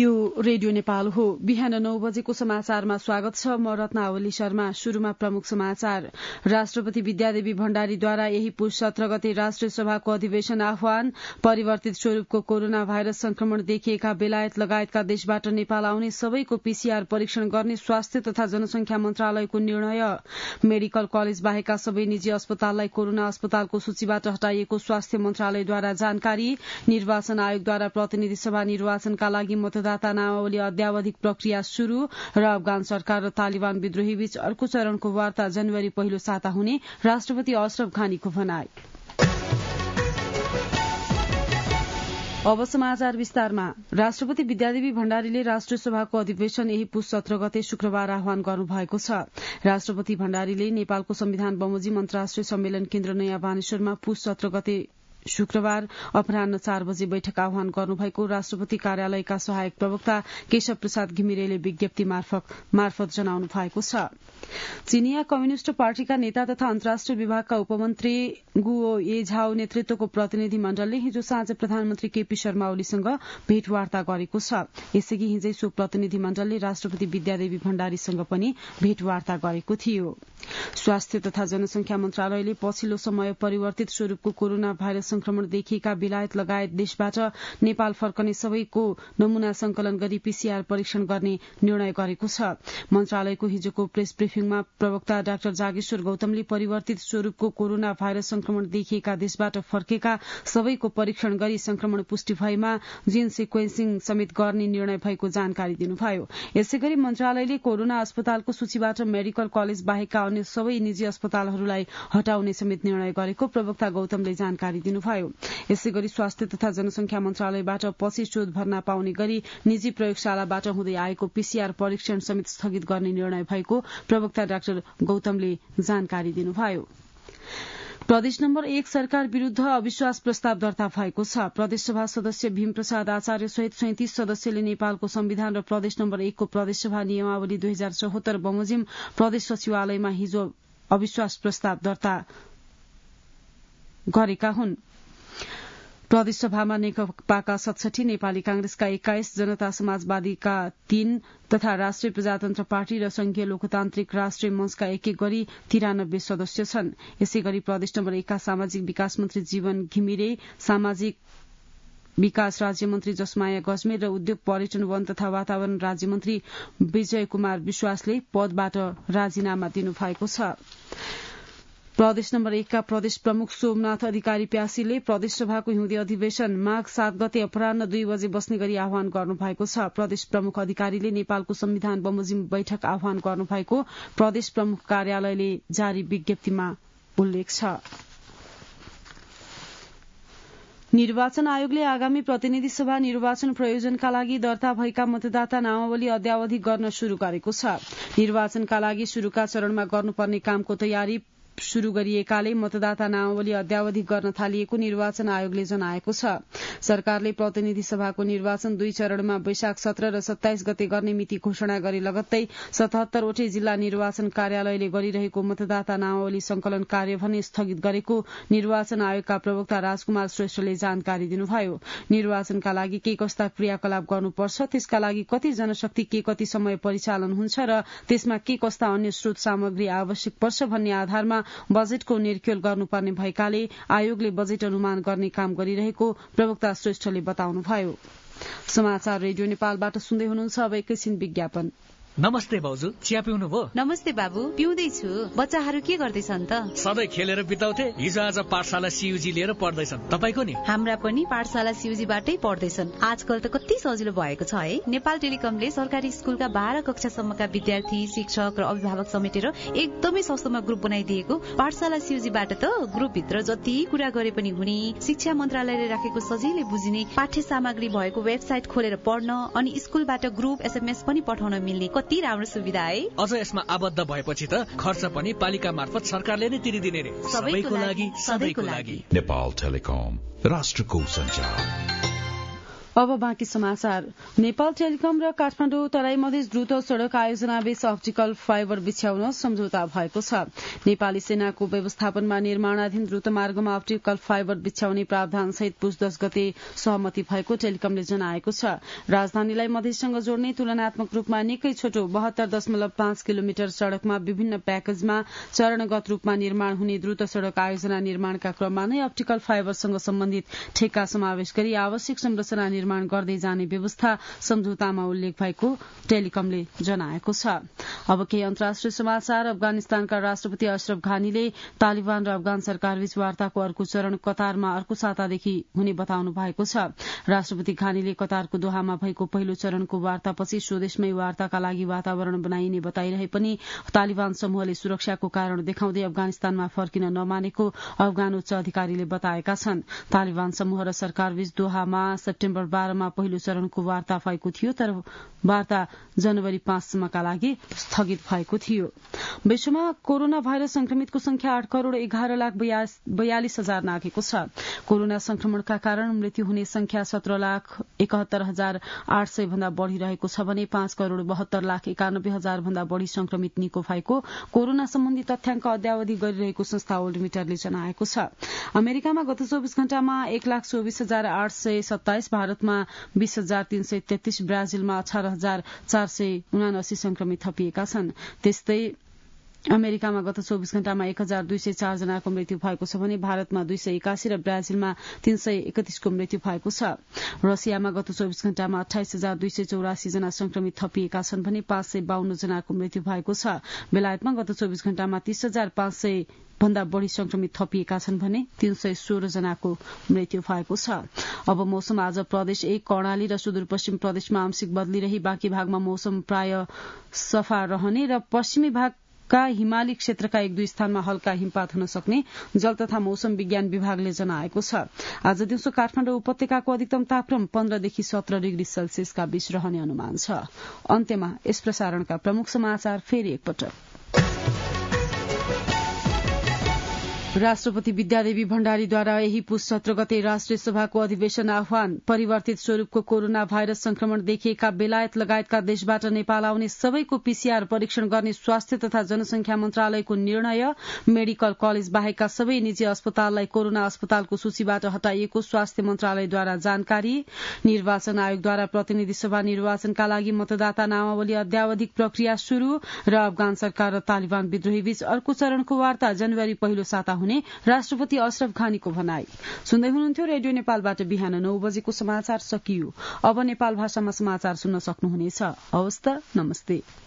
यो रेडियो नेपाल हो। बिहान 9 बजेको समाचारमा स्वागत छ। म रत्नावली शर्मा। शुरूमा प्रमुख समाचार। राष्ट्रपति विद्यादेवी भण्डारीद्वारा यही पुष 17 गते राष्ट्रिय सभाको अधिवेशन आह्वान। परिवर्तित स्वरूपको कोरोना भाइरस संक्रमण देखिएका बेलायत लगायतका देशबाट नेपाल आउने सबैको पीसीआर परीक्षण गर्ने स्वास्थ्य तथा जनसंख्या मन्त्रालयको निर्णय। मेडिकल कलेज बाहेकका सबै निजी अस्पताललाई कोरोना अस्पतालको सूचीबाट हटाइएको स्वास्थ्य मन्त्रालयद्वारा जानकारी। निर्वाचन आयोगद्वारा प्रतिनिधि सभा निर्वाचनका लागि मतदाता नामावली अद्यावधिक प्रक्रिया शुरू र अफगान सरकार र तालिबान विद्रोही बीच अर्को चरणको वार्ता जनवरी पहिलो साता हुने राष्ट्रपति अशरफ घानीको भनाई। अब समाचार विस्तारमा। राष्ट्रपति विद्यादेवी भण्डारीले राष्ट्रिय सभाको अधिवेशन यही पुष 17 गते शुक्रबार आह्वान गर्नुभएको छ। राष्ट्रपति भण्डारीले नेपालको संविधान बमोजिम अन्तर्राष्ट्रिय सम्मेलन केन्द्र नयाँ बानेश्वरमा पुष 17 गते शुक्रबार अपराह्न 4 बजे बैठक आह्वान गर्नुभएको राष्ट्रपति कार्यालयका सहायक प्रवक्ता केशव प्रसाद घिमिरेले विज्ञप्ति मार्फत जनाउनु भएको छ। चीनिया कम्युनिष्ट पार्टीका नेता तथा अन्तर्राष्ट्रिय विभागका उपमन्त्री गुओ ए झाओ नेतृत्वको प्रतिनिधि मण्डलले हिजो साँझ प्रधानमन्त्री केपी शर्मा ओलीसँग भेटवार्ता गरेको छ। यसअघि हिजै सो प्रतिनिधि मण्डलले राष्ट्रपति विद्यादेवी भण्डारीसँग पनि भेटवार्ता गरेको थियो। स्वास्थ्य तथा जनसंख्या मन्त्रालयले पछिल्लो समय परिवर्तित स्वरूपको कोरोना भाइरस संक्रमण देखिएका बेलायत लगायत देशबाट नेपाल फर्कने सबैको नमूना संकलन गरी पीसीआर परीक्षण गर्ने निर्णय गरेको छ। मन्त्रालयको हिजोको प्रेस ब्रिफिङमा प्रवक्ता डाक्टर जागेश्वर गौतमले परिवर्तित स्वरूपको कोरोना भाइरस संक्रमण देखिएका देशबाट फर्केका सबैको परीक्षण गरी संक्रमण पुष्टि भएमा जीन सिक्वेन्सिङ समेत गर्ने निर्णय भएको जानकारी दिनुभयो। यसैगरी मन्त्रालयले कोरोना अस्पतालको सूचीबाट मेडिकल कलेज बाहेकका अन्य सबै निजी अस्पतालहरूलाई हटाउने समेत निर्णय गरेको प्रवक्ता गौतमले जानकारी दिनुभयो। यसैगरी स्वास्थ्य तथा जनसंख्या मन्त्रालयबाट पछि शोध भर्ना पाउने गरी निजी प्रयोगशालाबाट हुँदै आएको पीसीआर परीक्षण समेत स्थगित गर्ने निर्णय भएको प्रवक्ता डाक्टर गौतमले जानकारी दिनुभयो। प्रदेश नम्बर 1 सरकार विरूद्ध अविश्वास प्रस्ताव दर्ता भएको छ। प्रदेशसभा सदस्य भीमप्रसाद आचार्य सहित 37 सदस्यले नेपालको संविधान र प्रदेश नम्बर 1 को प्रदेशसभा नियमावली 2074 बमोजिम प्रदेश सचिवालयमा हिजो अविश्वास प्रस्ताव दर्ता गरेका हुन्। प्रदेशसभामा नेकपाका 67, नेपाली कांग्रेसका 21, जनता समाजवादीका 3 तथा राष्ट्रिय प्रजातन्त्र पार्टी र संघीय लोकतान्त्रिक राष्ट्रिय मंचका 1 गरी 93 सदस्य छन्। यसै गरी प्रदेश नम्बर 1 का सामाजिक विकास मन्त्री जीवन घिमिरे, सामाजिक विकास राज्यमन्त्री जसमाया गजमेर र उद्योग पर्यटन वन तथा वातावरण राज्यमन्त्री विजय कुमार विश्वासले पदबाट राजीनामा दिनुभएको छ। प्रदेश नम्बर 1 का प्रदेश प्रमुख सोमनाथ अधिकारी प्यासीले प्रदेशसभाको हिउँदे अधिवेशन माघ 7 गते अपराह्न 2 बजे बस्ने गरी आह्वान गर्नुभएको छ। प्रदेश प्रमुख अधिकारीले नेपालको संविधान बमोजिम बैठक आह्वान गर्नुभएको प्रदेश प्रमुख कार्यालयले जारी विज्ञप्तिमा उल्लेख छ। निर्वाचन आयोगले आगामी प्रतिनिधि सभा निर्वाचन प्रयोजनका लागि दर्ता भएका मतदाता नामावली अद्यावधिक गर्न शुरू गरेको छ। निर्वाचनका लागि शुरूका चरणमा गर्नुपर्ने कामको तयारी शुरू गरिएकाले मतदाता नामावली अद्यावधिक गर्न थालिएको निर्वाचन आयोगले जनाएको छ। सरकारले प्रतिनिधि सभाको निर्वाचन 2 चरणमा वैशाख 17 र 27 गते गर्ने मिति घोषणा गरे लगत्तै 77 वटै जिल्ला निर्वाचन कार्यालयले गरिरहेको मतदाता नामावली संकलन कार्य भने स्थगित गरेको निर्वाचन आयोगका प्रवक्ता राजकुमार श्रेष्ठले जानकारी दिनुभयो। निर्वाचनका लागि के कस्ता क्रियाकलाप गर्नुपर्छ, त्यसका लागि कति जनशक्ति के कति समय परिचालन हुन्छ र त्यसमा के कस्ता अन्य स्रोत सामग्री आवश्यक पर्छ भन्ने आधारमा बजेटको निर्क्युल गर्नुपर्ने भएकाले आयोगले बजेट अनुमान गर्ने काम गरिरहेको प्रवक्ता श्रेष्ठले बताउनुभयो। समाचार रेडियो नेपालबाट सुन्दै हुनुहुन्छ। अब एकैछिन विज्ञापन। नमस्ते भाउजू, चिया पिउनु भो? नमस्ते बाबु, पिउँदैछु। बच्चाहरू के गर्दैछन् त? सधैँ खेलेर बिताउँथे, हिजो आज पाठशाला सीयूजी लिएर पढ्दैछन्। तपाईको नि? हाम्रा पनि पाठशाला सीयूजीबाटै पढ्दैछन्। आजकल त कति सजिलो भएको छ है। नेपाल टेलिकमले सरकारी स्कुलका 12 कक्षासम्मका विद्यार्थी, शिक्षक र अभिभावक समेटेर एकदमै सस्तोमा ग्रुप बनाइदिएको। पाठशाला सीयूजीबाट त ग्रुपभित्र जति कुरा गरे पनि हुने, शिक्षा मन्त्रालयले राखेको सजिलै बुझिने पाठ्य सामग्री भएको वेबसाइट खोलेर पढ्न अनि स्कुलबाट ग्रुप एसएमएस पनि पठाउन मिल्ने कति राम्रो सुविधा है। अझ यसमा आबद्ध भएपछि त खर्च पनि पालिका मार्फत सरकारले नै तिरिदिने रे। सबैको लागि, सधैँको लागि। नेपाल टेलिकम, राष्ट्रको सञ्चार। अब बाँकी समाचार। नेपाल टेलिकम र काठमाडौँ तराई मधेस द्रुत सड़क आयोजनाबीच अप्टिकल फाइबर बिछ्याउन सम्झौता भएको छ। नेपाली सेनाको व्यवस्थापनमा निर्माणाधीन द्रुत मार्गमा अप्टिकल फाइबर बिछ्याउने प्रावधान सहित पुस 10 गते सहमति भएको टेलिकमले जनाएको छ। राजधानीलाई मधेससँग जोड्ने तुलनात्मक रूपमा निकै छोटो 72.5 किलोमिटर सड़कमा विभिन्न प्याकेजमा चरणगत रूपमा निर्माण हुने द्रुत सड़क आयोजना निर्माणका क्रममा नै अप्टिकल फाइबरसँग सम्बन्धित ठेक्का समावेश गरी आवश्यक संरचना निर्माण गर्दै जाने व्यवस्था सम्झौतामा उल्लेख भएको टेलिकमले जनाएको छ। अब केही अन्तर्राष्ट्रिय समाचार। अफगानिस्तानका राष्ट्रपति अशरफ घानीले तालिबान र अफगान सरकारबीच वार्ताको अर्को चरण कतारमा अर्को सातादेखि हुने बताउनु भएको छ। राष्ट्रपति घानीले कतारको दोहामा भएको पहिलो चरणको वार्तापछि स्वदेशमै वार्ताका लागि वातावरण बनाइने बताइरहे पनि तालिबान समूहले सुरक्षाको कारण देखाउँदै अफगानिस्तानमा फर्किन नमानेको अफगान उच्च अधिकारीले बताएका छन्। तालिबान समूह र सरकारबीच दोहामा सेप्टेम्बर 12 मा पहिलो चरणको वार्ता भएको थियो, तर वार्ता जनवरी 5 सम्मका लागि स्थगित भएको थियो। विश्वमा कोरोना भाइरस संक्रमितको संख्या 8,11,42,000 नाघेको छ। कोरोना संक्रमणका कारण मृत्यु हुने संख्या 17,71,800 भन्दा बढ़ी रहेको छ भने 5,72,91,000 भन्दा बढ़ी संक्रमित निको भएको कोरोना सम्बन्धी तथ्याङ्क अद्यावधि गरिरहेको संस्था वर्ल्डमिटरले जनाएको छ। अमेरिकामा गत 24 घण्टामा 1,24,827, भारतमा 20,333, ब्राजिलमा 18,479 संक्रमित थपिएका छन्। त्यस्तै अमेरिकामा गत 24 घण्टामा 1,204 जनाको मृत्यु भएको छ भने भारतमा 281 र ब्राजिलमा 331 को मृत्यु भएको छ। रसियामा गत 24 घण्टामा 28,284 जना संक्रमित थपिएका छन् भने 552 जनाको मृत्यु भएको छ। बेलायतमा गत 24 घण्टामा 30,500 भन्दा बढ़ी संक्रमित थपिएका छन् भने 316 जनाको मृत्यु भएको छ। अब मौसम। आज प्रदेश 1, कर्णाली र सुदूरपश्चिम प्रदेशमा आंशिक बदली रही बाँकी भागमा मौसम प्राय सफा रहने र पश्चिमी भागका हिमाली क्षेत्रका 1-2 स्थानमा हल्का हिमपात हुन सक्ने जल तथा मौसम विज्ञान विभागले जनाएको छ। आज दिउँसो काठमाडौँ उपत्यकाको अधिकतम तापक्रम 15 देखि 17 डिग्री सेल्सियसका बीच रहने अनुमान छ। अन्त्यमा यस प्रसारणका प्रमुख समाचार फेरि एकपटक। राष्ट्रपति विद्यादेवी भण्डारीद्वारा यही पुस 17 गते राष्ट्रिय सभाको अधिवेशन आह्वान। परिवर्तित स्वरूपको कोरोना भाइरस संक्रमण देखिएका बेलायत लगायतका देशबाट नेपाल आउने सबैको पीसीआर परीक्षण गर्ने स्वास्थ्य तथा जनसंख्या मन्त्रालयको निर्णय। मेडिकल कलेज बाहेकका सबै निजी अस्पताललाई कोरोना अस्पतालको सूचीबाट हटाइएको स्वास्थ्य मन्त्रालयद्वारा जानकारी। निर्वाचन आयोगद्वारा प्रतिनिधि सभा निर्वाचनका लागि मतदाता नामावली अद्यावधिक प्रक्रिया शुरू। र अफगान सरकार र तालिबान विद्रोहीबीच अर्को चरणको वार्ता जनवरी पहिलो साता हुने राष्ट्रपति अशरफ घानीको भनाई। सुन्दै हुनुहुन्थ्यो रेडियो नेपालबाट बिहान 9 बजेको समाचार सकियो। अब नेपाल भाषामा समाचार सुन्न सक्नुहुनेछ। हवस् त, नमस्ते।